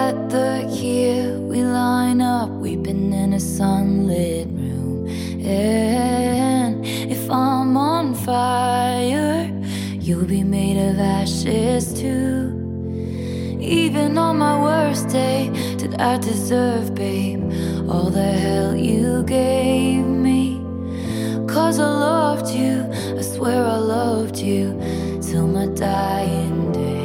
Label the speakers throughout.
Speaker 1: gather here, we line up, weeping in a sunlit room. And if I'm on fire, you'll be made of ashes too. Even on my worst day, did I deserve, babe, all the hell you gave me? 'Cause I loved you, I swear I loved you, till my dying day.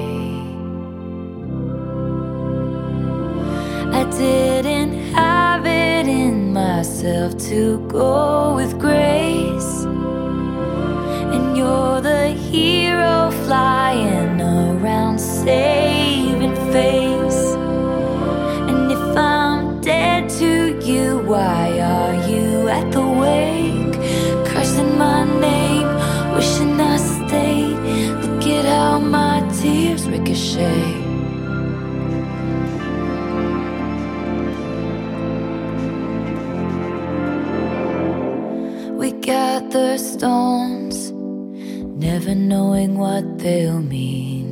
Speaker 1: I didn't have it in myself to go with grace, and you're the hero flying around saving face. And if I'm dead to you, why are you at the wake, cursing my name, wishing I stayed? Look at how my tears ricochet. We gather stones, never knowing what they'll mean.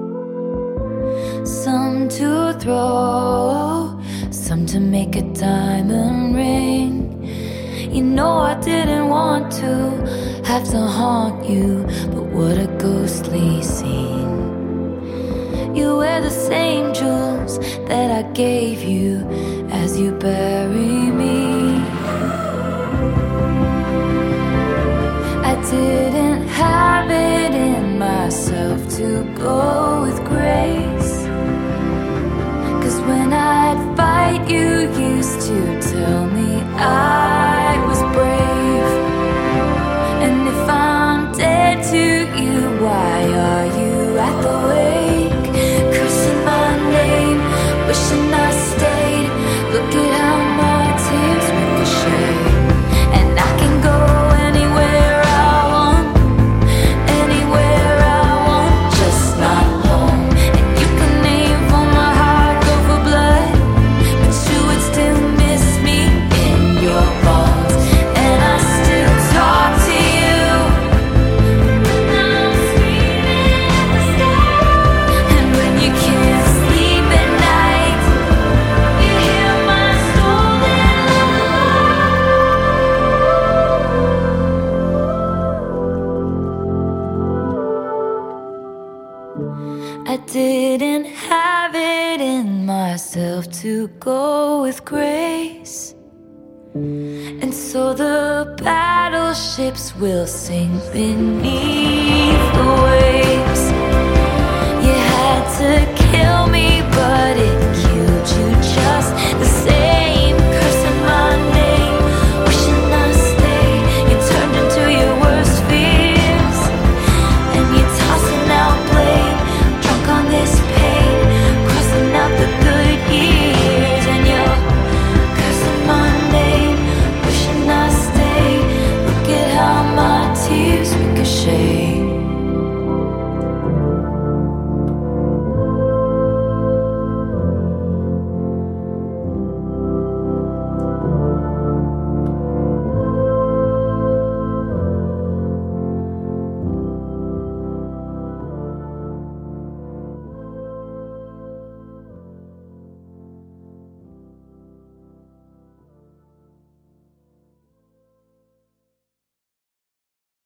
Speaker 1: Some to throw, some to make a diamond ring. You know I didn't want to have to haunt you, but what a ghostly scene. You wear the same jewels that I gave you as you bury me. I didn't have it in myself to go with grace, 'cause when I'd fight, you used to tell me I was brave. And if I'm dead to you, why are you at the wake, cursing my name, wishing I stayed? Look at how my tears ricochet. And I can go anywhere I want, anywhere I want, just not home. And you can name for my heart, go for blood, but you would still miss me in your bones. And I still talk to you when I'm screaming at the sky. And when you can't sleep at night, you hear my stolen lullaby. I didn't have it in myself to go with grace, and so the battleships will sink beneath the waves. You had to